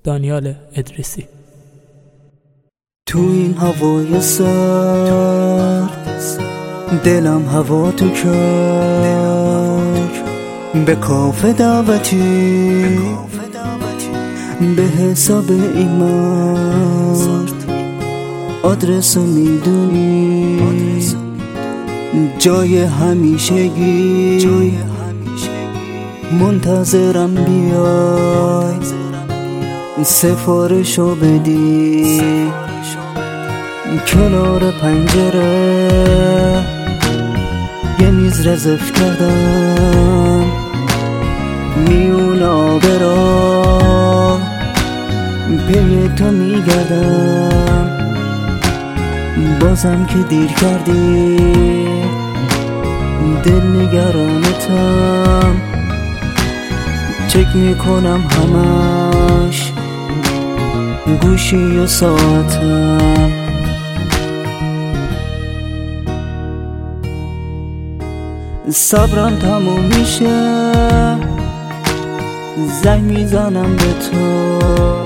دانیال ادریسی. تو این هوای سرد دلم هوا تو کرد، به کافه دعوتی به حساب این مرد. آدرسو میدونی، جای همیشگی، منتظرم بیای سفارشو بدی. کنار پنجره یه میز رزرو کردم، میون آب را پی تو میگردم. بازم که دیر کردی، دل نگرانتم، چک میکنم همش گوشی و ساعتم. صبرم تموم میشه، زنگ میزنم به تو،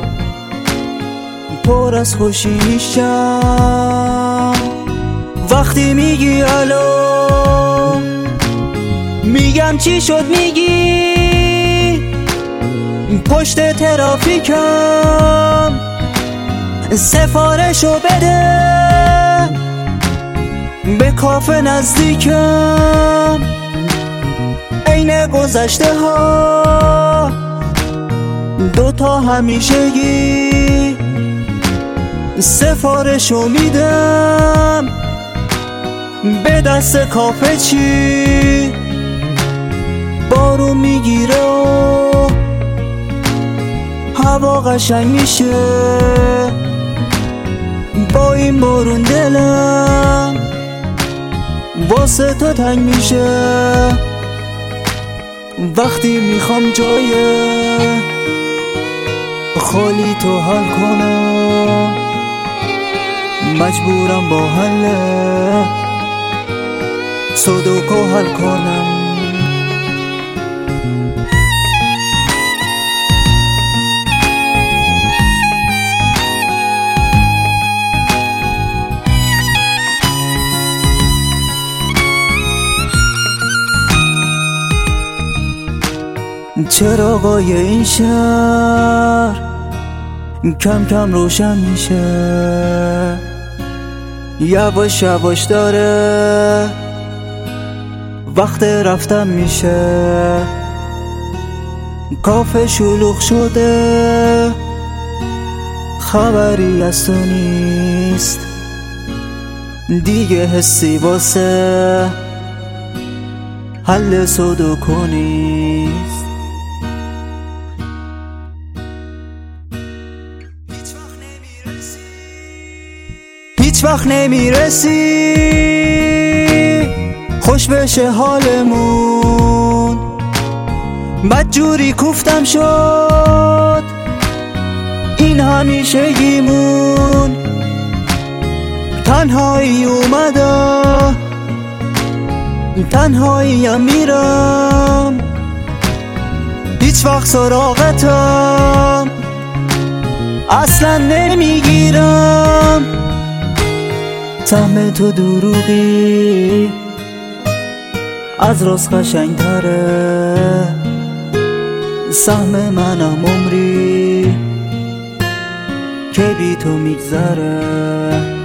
پر از خوشی میشم وقتی میگی الو. میگم چی شد، میگی پشت ترافیکم، سفارشو بده به کافه نزدیکم. عین گذشته ها دوتا همیشگی، سفارشو میدم به دست کافه. چی بارون میگیره و هوا قشنگ میشه، با این بارون دلم واسه تو تنگ میشه. وقتی میخوام جای خالی تو حل کنم، مجبورم با حل سودوکو حل کنم. چراغای این شهر کم کم روشن میشه، یواش یواش داره وقت رفتن میشه. کافه شلوغ شده، خبری از تو نیست دیگه، حسی واسه حل سودوکو نیست. هیچ وقت نمیرسی خوش بشه حالمون، بدجوری کوفتم شد این همیشگیمون. تنهایی اومده، تنهاییم میرم، هیچ وقت سراغتم اصلا نمیگیرم. سهم تو دروغی از راست قشنگ تره، سهم منم عمری که بی تو میگذره.